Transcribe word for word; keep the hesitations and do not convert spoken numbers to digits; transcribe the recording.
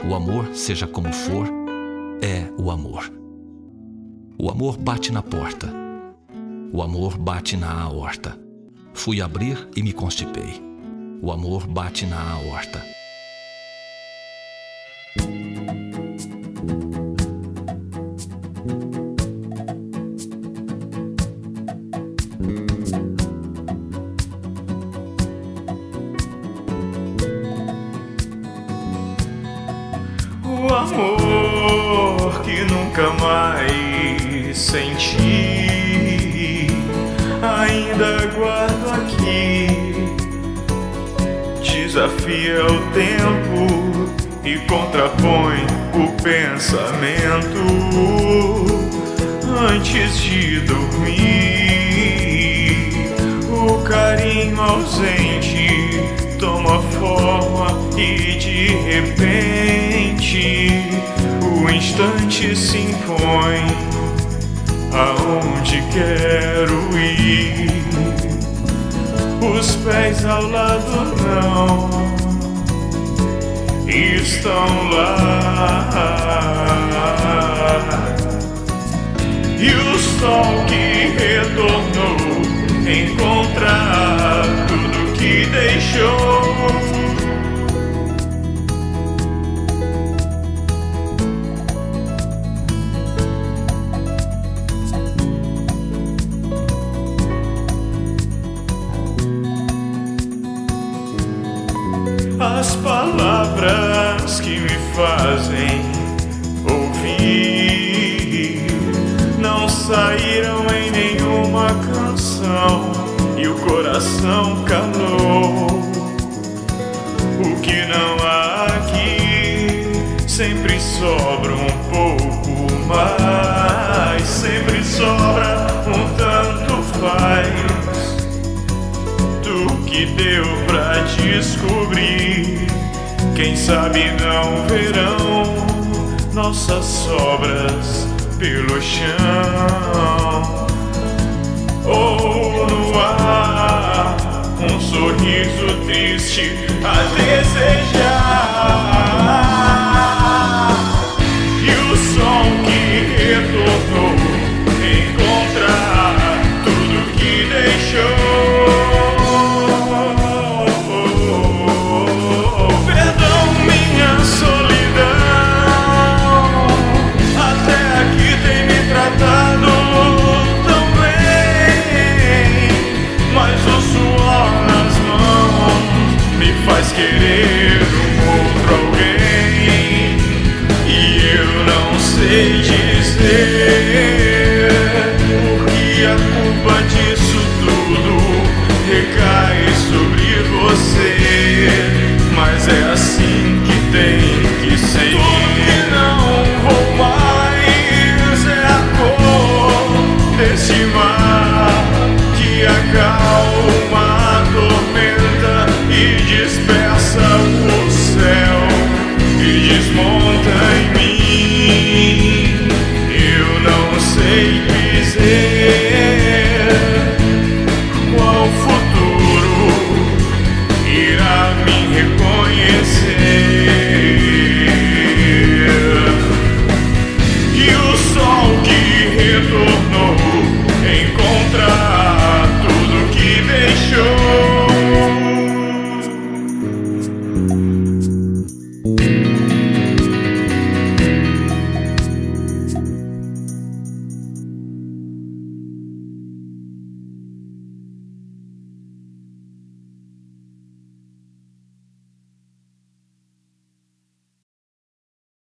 O amor, seja como for, é o amor. O amor bate na porta. O amor bate na aorta. Fui abrir e me constipei. O amor bate na aorta. O amor que nunca mais senti, ainda guardo aqui. Desafia o tempo e contrapõe o pensamento antes de dormir. O carinho ausente toma forma e de repente o instante se impõe aonde quero ir. Os pés ao lado não estão lá, e o sol que retornou encontrar tudo que deixou. As palavras que me fazem ouvir não saíram em nenhuma canção, e o coração calou. O que não há aqui sempre sobra um pouco mais, sempre sobra um tanto faz do que deu pra descobrir. Quem sabe não verão nossas sobras pelo chão, ou no ar um sorriso triste a desejar. E o som que retornou encontrar tudo que deixou. Faz querer um outro alguém, e eu não sei dizer porque a culpa disso tudo recai sobre você. Mas é assim que tem que ser. Tudo que não vou mais é a cor desse mar que acalma a tormenta e dispersa o céu e desmonta em mim. Eu não sei dizer qual futuro irá me reconhecer. E o sol que retorna